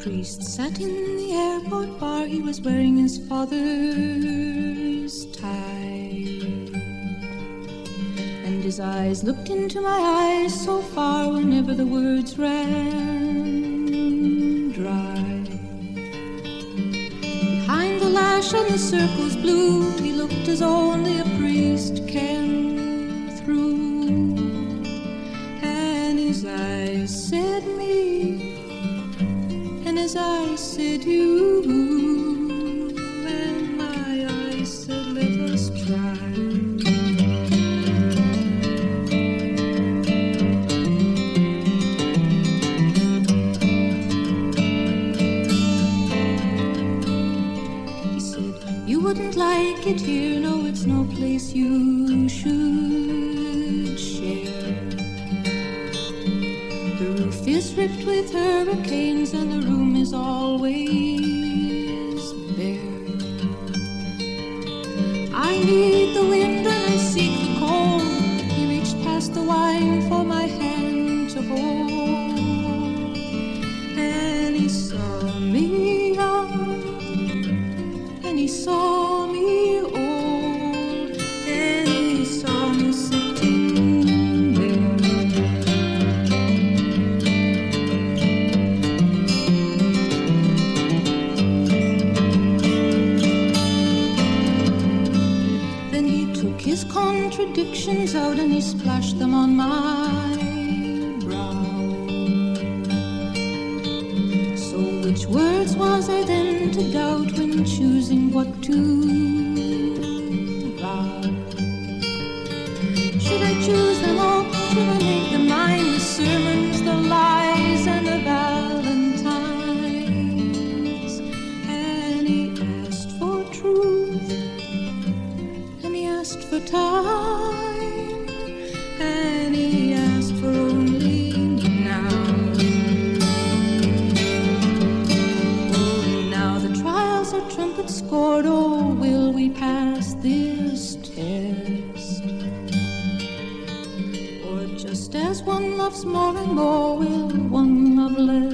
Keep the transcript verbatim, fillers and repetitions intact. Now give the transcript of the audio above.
priest sat in the airport bar. He was wearing his father's tie, and his eyes looked into my eyes so far whenever the words ran dry. Behind the lash and the circles blue, he looked as only a priest can through, and his eyes said me, and his eyes said you, and my eyes said let us try. He said, you wouldn't like it here, no, it's no place you should share. The roof is ripped with hurricanes and the room is always bare. I need the wind and I seek the cold. He reached past the wine for my hand to hold, and he saw me young, and he saw me old, and he saw me sitting there. Then he took his contradictions out and he splashed them on my brow. So which words was I then to doubt when choosing what to vow? Should I choose them all? Should I make them mine? The sermons, the lies, and the valentines? And he asked for truth, and he asked for time, and he asked for only now. Oh, now the trials are trumpet scored. Oh, will we pass this test? Or just as one loves more and more, will one love less?